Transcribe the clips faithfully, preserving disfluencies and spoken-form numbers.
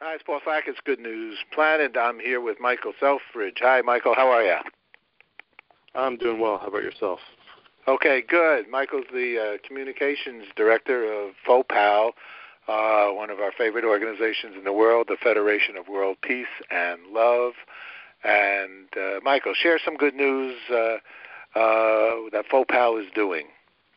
Hi, it's Paul Thackett's Good News Planet. I'm here with Michael Selfridge. Hi, Michael. How are you? I'm doing well. How about yourself? Okay, good. Michael's the uh, communications director of FOPAL, uh, one of our favorite organizations in the world, the Federation of World Peace and Love. And, uh, Michael, share some good news uh, uh, that FOPAL is doing.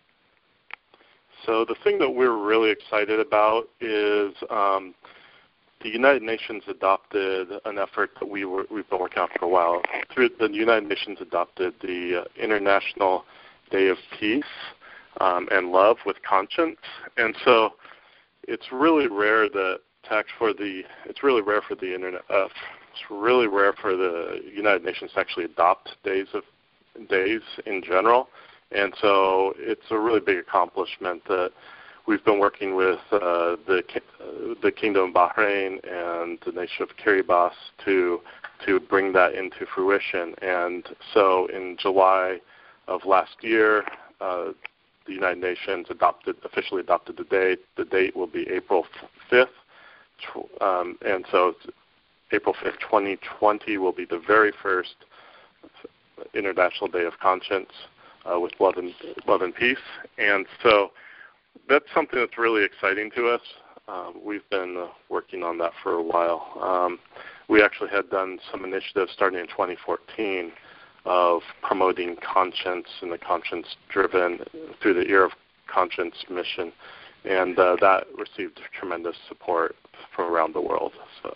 So the thing that we're really excited about is um, the United Nations adopted an effort that we were, we've been working on for a while. Through the United Nations adopted the uh, International Day of Peace um, and Love with Conscience, and so it's really rare that tax for the it's really rare for the internet. Uh, it's really rare for the United Nations to actually adopt days of days in general, and so it's a really big accomplishment that we've been working with uh, the uh, the Kingdom of Bahrain and the nation of Kiribati to to bring that into fruition. And so in July of last year, uh, the United Nations adopted officially adopted the date. The date will be April fifth, um, and so April fifth, twenty twenty will be the very first International Day of Conscience uh, with love and love and peace. And so that's something that's really exciting to us. Um, we've been uh, working on that for a while. Um, we actually had done some initiatives starting in twenty fourteen of promoting conscience and the conscience-driven through the Year of Conscience mission, and uh, that received tremendous support from around the world. So,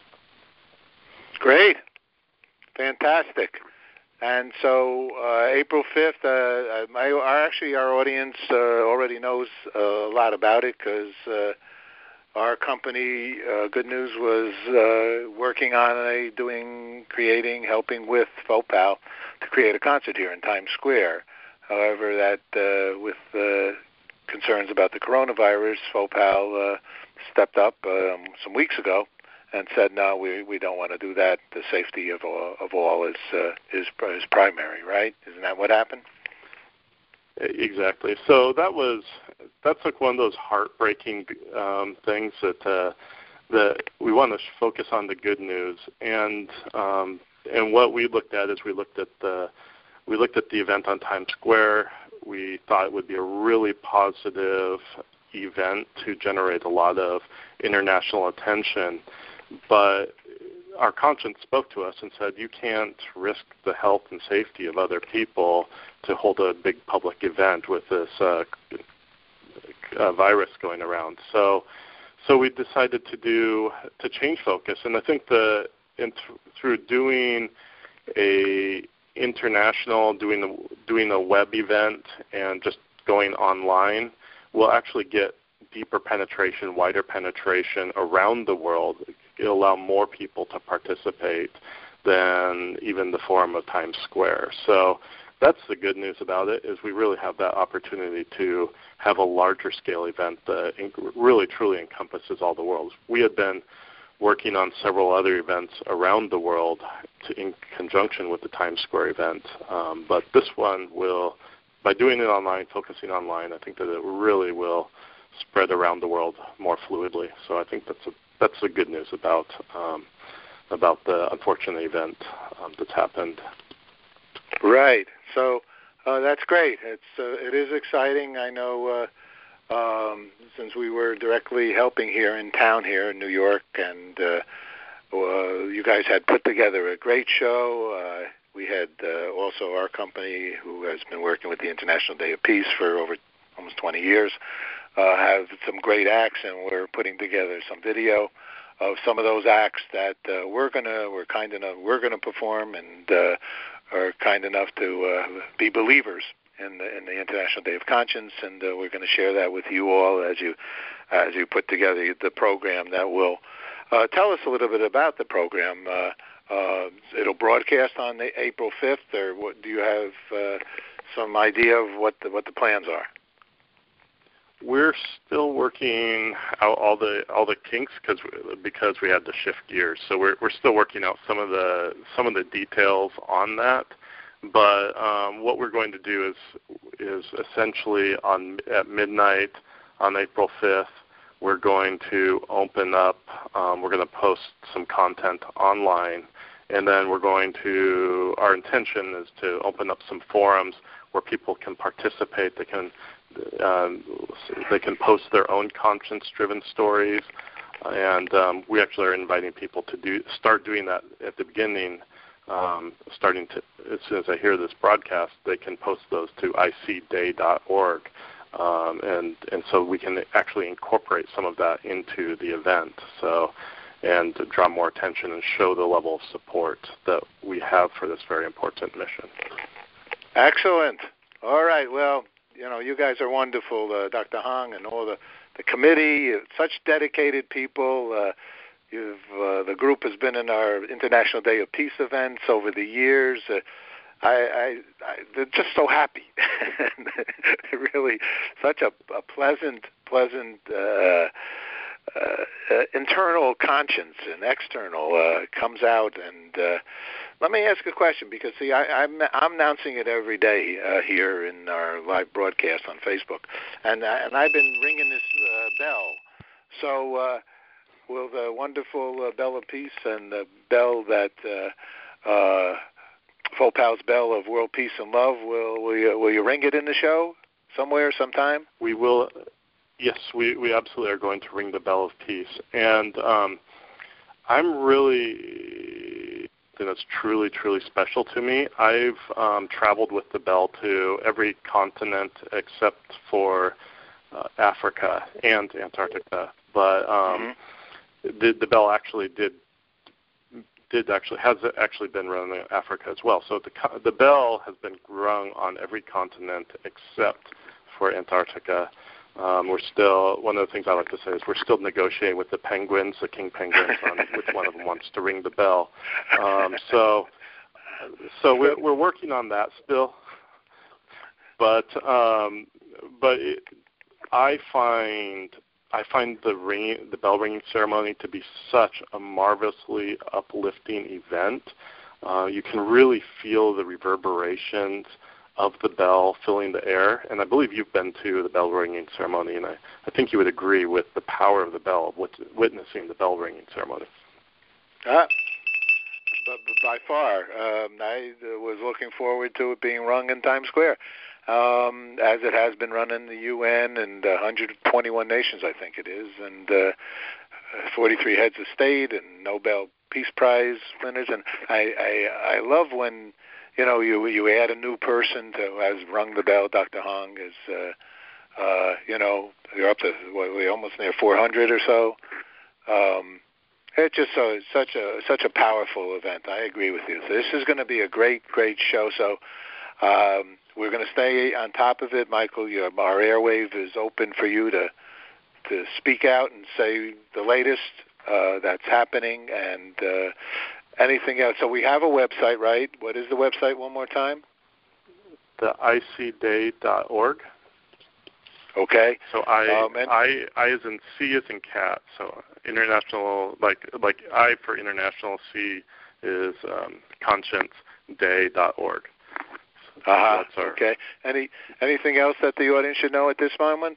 great, fantastic. And so uh, April fifth, uh, my, our, actually our audience uh, already knows uh, a lot about it because uh, our company, uh, Good News, was uh, working on a doing, creating, helping with FOPAL to create a concert here in Times Square. However, that uh, with uh, concerns about the coronavirus, FOPAL uh, stepped up um, some weeks ago and said, no, we we don't want to do that. The safety of all, of all is, uh, is is primary, right? Isn't that what happened? Exactly. So that was that's like one of those heartbreaking um, things that uh, that we want to focus on the good news, and um, and what we looked at is we looked at the we looked at the event on Times Square. We thought it would be a really positive event to generate a lot of international attention. But our conscience spoke to us and said, you can't risk the health and safety of other people to hold a big public event with this uh, uh, virus going around. So so we decided to do to change focus. And I think the in th- through doing a international, doing a, doing a web event and just going online, we'll actually get deeper penetration, wider penetration around the world. It'll allow more people to participate than even the forum of Times Square. So that's the good news about it, is we really have that opportunity to have a larger scale event that really truly encompasses all the world. We had been working on several other events around the world to, in conjunction with the Times Square event, um, but this one will, by doing it online, focusing online, I think that it really will spread around the world more fluidly. So I think that's a That's the good news about um, about the unfortunate event um, that's happened. Right. So uh, that's great. It's uh, it is exciting. I know uh, um, since we were directly helping here in town here in New York, and uh, uh, you guys had put together a great show. Uh, we had uh, also our company, who has been working with the International Day of Peace for over almost twenty years. Uh, have some great acts, and we're putting together some video of some of those acts that uh, we're gonna, we're kind enough, we're gonna perform, and uh, are kind enough to uh, be believers in the in the International Day of Conscience, and uh, we're going to share that with you all as you as you put together the program that will uh, tell us a little bit about the program. Uh, uh, it'll broadcast on the April fifth, or what, do you have uh, some idea of what the, what the plans are? We're still working out all the all the kinks because because we had to shift gears. So we're we're still working out some of the some of the details on that. But um, what we're going to do is is essentially on at midnight on April fifth, we're going to open up, um, we're going to post some content online, and then we're going to, our intention is to open up some forums where people can participate. They can, um, they can post their own conscience-driven stories, and um, we actually are inviting people to do start doing that at the beginning. Um, starting to, as soon as I hear this broadcast, they can post those to I C day dot org. Um, and, and so we can actually incorporate some of that into the event, so and to draw more attention and show the level of support that we have for this very important mission. Excellent. All right. Well, you know, you guys are wonderful, uh, Doctor Hong, and all the, the committee, such dedicated people. Uh, you've uh, the group has been in our International Day of Peace events over the years. Uh, I, I, I, they're just so happy. Really, such a, a pleasant, pleasant uh, uh, uh, internal conscience and external uh, comes out. And uh, let me ask a question, because see, I, I'm, I'm announcing it every day uh, here in our live broadcast on Facebook, and uh, and I've been ringing this uh, bell. So, uh, will the wonderful uh, bell of peace and the bell that uh, uh, Fopal's bell of world peace and love, will will you, will you ring it in the show somewhere, sometime? We will. Yes, we, we absolutely are going to ring the bell of peace. And um, I'm really, and it's truly, truly special to me. I've um, traveled with the bell to every continent except for uh, Africa and Antarctica. But um, mm-hmm. the, the bell actually did did actually has actually been rung in Africa as well. So the the bell has been rung on every continent except for Antarctica. Um, we're still, one of the things I like to say is we're still negotiating with the penguins, the king penguins, on which one of them wants to ring the bell. Um, so, so we're we're working on that still. But um, but it, I find I find the ring the bell ringing ceremony to be such a marvelously uplifting event. Uh, you can really feel the reverberations of the bell filling the air, and I believe you've been to the bell ringing ceremony, and I, I think you would agree with the power of the bell, of witnessing the bell ringing ceremony. Ah, but, but by far, um, I uh, was looking forward to it being rung in Times Square, um, as it has been run in the U N and uh, one hundred twenty-one nations, I think it is, and uh, forty-three heads of state and Nobel Peace Prize winners, and I, I, I love when You know, you you add a new person to who has rung the bell. Doctor Hong is, uh, uh, you know, you're up to what, we're almost near four hundred or so. Um, it's just so it's such a such a powerful event. I agree with you. So this is going to be a great great show. So um, we're going to stay on top of it, Michael. Your, our airwave is open for you to to speak out and say the latest uh, that's happening and. Uh, Anything else? So we have a website, right? What is the website one more time? The I C day dot org. Okay. So I, um, I, I as in C as in cat. So international, like like I for international, C is um, conscience day dot org. So uh-huh. Our, okay. Any anything else that the audience should know at this moment?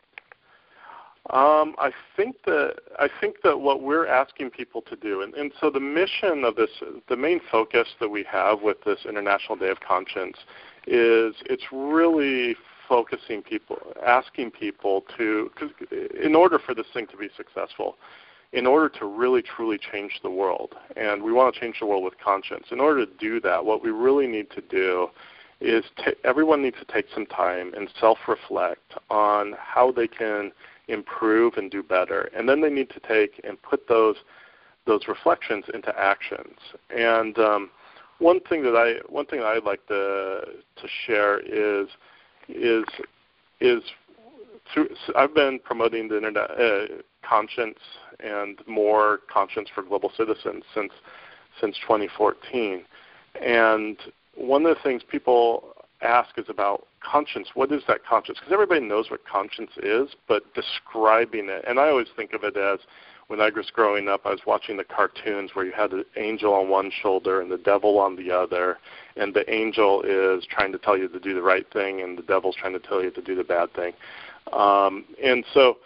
Um, I think that I think that what we're asking people to do, and, and so the mission of this, the main focus that we have with this International Day of Conscience is it's really focusing people, asking people to, because in order for this thing to be successful, in order to really truly change the world, and we want to change the world with conscience, in order to do that, what we really need to do is ta- everyone needs to take some time and self-reflect on how they can improve and do better, and then they need to take and put those those reflections into actions. And um, one thing that I one thing that I'd like to to share is is is through, I've been promoting the internet uh, conscience and more conscience for global citizens since since twenty fourteen, and one of the things people ask is about conscience. What is that conscience? Because everybody knows what conscience is, but describing it, and I always think of it as when I was growing up, I was watching the cartoons where you had the angel on one shoulder and the devil on the other, and the angel is trying to tell you to do the right thing, and the devil's trying to tell you to do the bad thing. Um, and so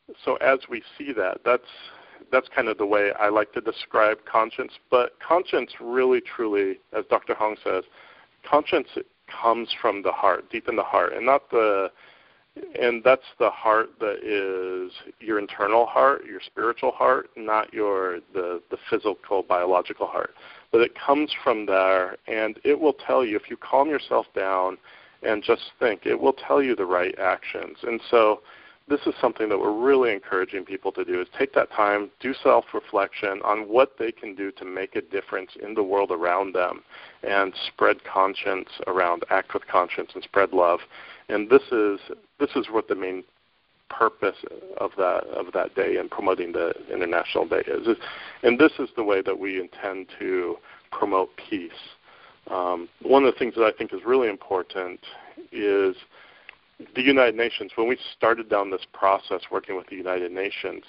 so as we see that, that's that's kind of the way I like to describe conscience. But conscience really, truly, as Doctor Hong says, conscience comes from the heart, deep in the heart, and not the, and that's the heart that is your internal heart, your spiritual heart, not your the the physical, biological heart. But it comes from there, and it will tell you, if you calm yourself down and just think, it will tell you the right actions. And so this is something that we're really encouraging people to do, is take that time, do self-reflection on what they can do to make a difference in the world around them and spread conscience around, act with conscience and spread love. And this is this is what the main purpose of that of that day and promoting the International Day is. And this is the way that we intend to promote peace. Um, one of the things that I think is really important is the United Nations. When we started down this process working with the United Nations,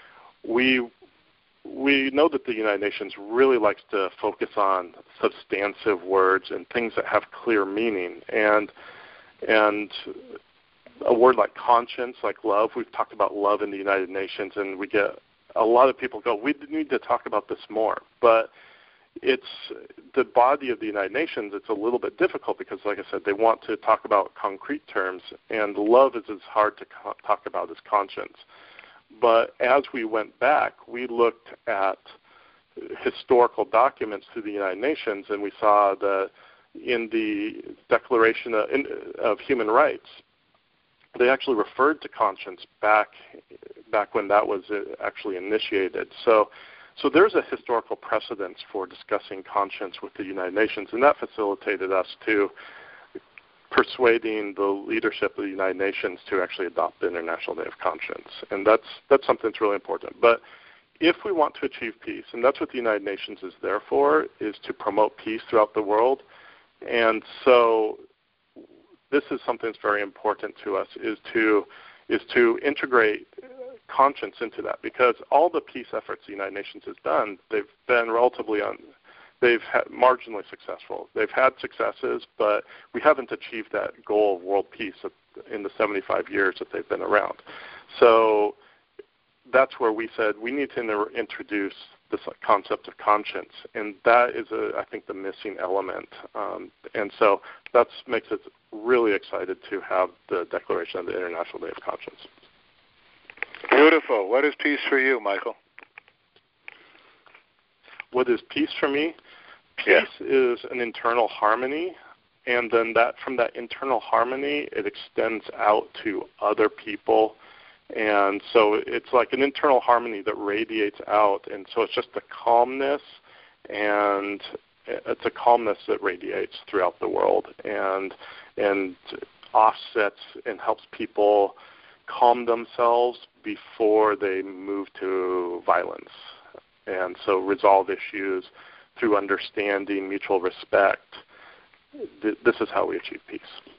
we we know that the United Nations really likes to focus on substantive words and things that have clear meaning. And and a word like conscience, like love, we've talked about love in the United Nations, and we get a lot of people go, we need to talk about this more. But it's the body of the United Nations, it's a little bit difficult because, like I said, they want to talk about concrete terms, and love is as hard to co- talk about as conscience. But as we went back, we looked at historical documents through the United Nations, and we saw that in the Declaration of, in, of Human Rights, they actually referred to conscience back back when that was actually initiated. So So there's a historical precedence for discussing conscience with the United Nations, and that facilitated us to persuading the leadership of the United Nations to actually adopt the International Day of Conscience. And that's that's something that's really important. But if we want to achieve peace, and that's what the United Nations is there for, is to promote peace throughout the world. And so this is something that's very important to us, is to is to integrate conscience into that, because all the peace efforts the United Nations has done, they've been relatively un, they've had marginally successful. They've had successes, but we haven't achieved that goal of world peace in the seventy-five years that they've been around. So that's where we said we need to introduce this concept of conscience, and that is, a, I think, the missing element. Um, and so that makes us really excited to have the Declaration of the International Day of Conscience. Beautiful. What is peace for you, Michael? What is peace for me? Peace yeah. is an internal harmony, and then that from that internal harmony, it extends out to other people. And so it's like an internal harmony that radiates out, and so it's just a calmness, and it's a calmness that radiates throughout the world and and offsets and helps people calm themselves before they move to violence. And so resolve issues through understanding, mutual respect. This is how we achieve peace.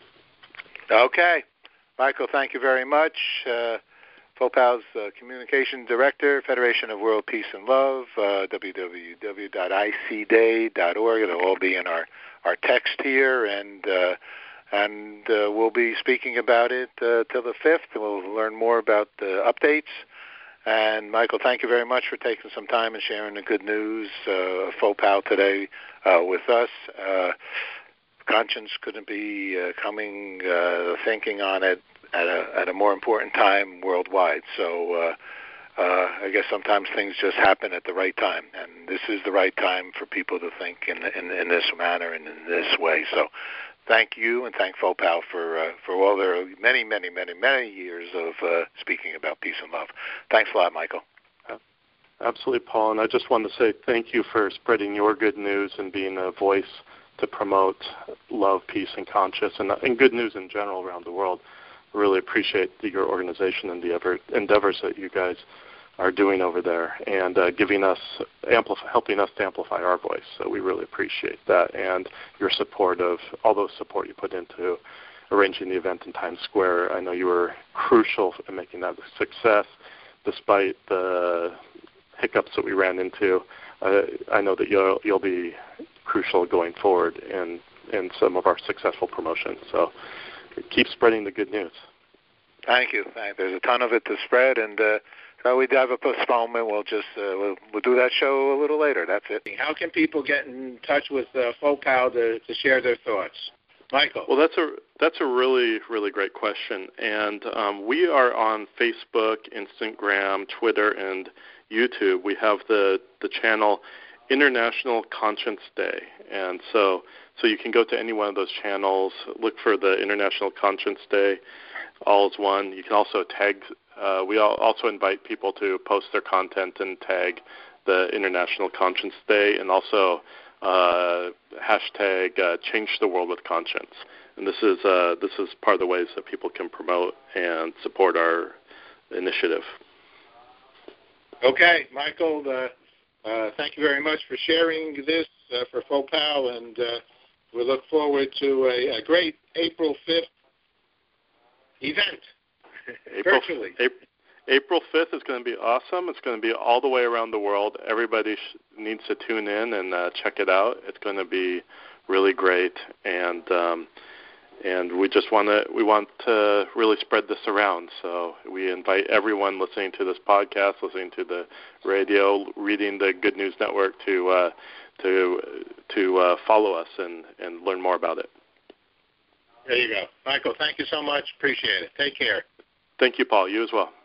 Okay. Michael, thank you very much. Uh, FOPAL's uh, Communication Director, Federation of World Peace and Love, uh, w w w dot i c day dot org. It'll all be in our, our text here, and uh, and uh, we'll be speaking about it uh, till the fifth. We'll learn more about the updates. And, Michael, thank you very much for taking some time and sharing the good news uh, of FOPAL today uh, with us. Uh, conscience couldn't be uh, coming, uh, thinking on it at a, at a more important time worldwide. So uh, uh, I guess sometimes things just happen at the right time, and this is the right time for people to think in, in, in this manner and in this way. So thank you, and thank FOPAL for uh, for all their many, many, many, many years of uh, speaking about peace and love. Thanks a lot, Michael. Absolutely, Paul. And I just want to say thank you for spreading your good news and being a voice to promote love, peace, and conscience, and, and good news in general around the world. I really appreciate the, your organization and the ever, endeavors that you guys are doing over there, and uh, giving us, amplify, helping us to amplify our voice. So we really appreciate that, and your support of all those support you put into arranging the event in Times Square. I know you were crucial in making that a success, despite the hiccups that we ran into. Uh, I know that you'll you'll be crucial going forward in in some of our successful promotions. So keep spreading the good news. Thank you. There's a ton of it to spread, and uh, so we have a postponement. We'll just uh, we'll, we'll do that show a little later. That's it. How can people get in touch with uh, FOPOW to, to share their thoughts? Michael. Well, that's a that's a really really great question, and um, we are on Facebook, Instagram, Twitter, and YouTube. We have the the channel International Conscience Day, and so so you can go to any one of those channels, look for the International Conscience Day, all is one. You can also tag. Uh, we also invite people to post their content and tag the International Conscience Day, and also uh, hashtag uh, Change the World with Conscience. And this is uh, this is part of the ways that people can promote and support our initiative. Okay, Michael. Uh, uh, thank you very much for sharing this uh, for FOPOW, and uh, we look forward to a, a great April fifth event. April, virtually. April fifth is going to be awesome. It's going to be all the way around the world. Everybody sh- needs to tune in and uh, check it out. It's going to be really great, and um, and we just want to we want to really spread this around. So we invite everyone listening to this podcast, listening to the radio, reading the Good News Network to uh, to to uh, follow us and, and learn more about it. There you go. Michael, thank you so much. Appreciate it. Take care. Thank you, Paul. You as well.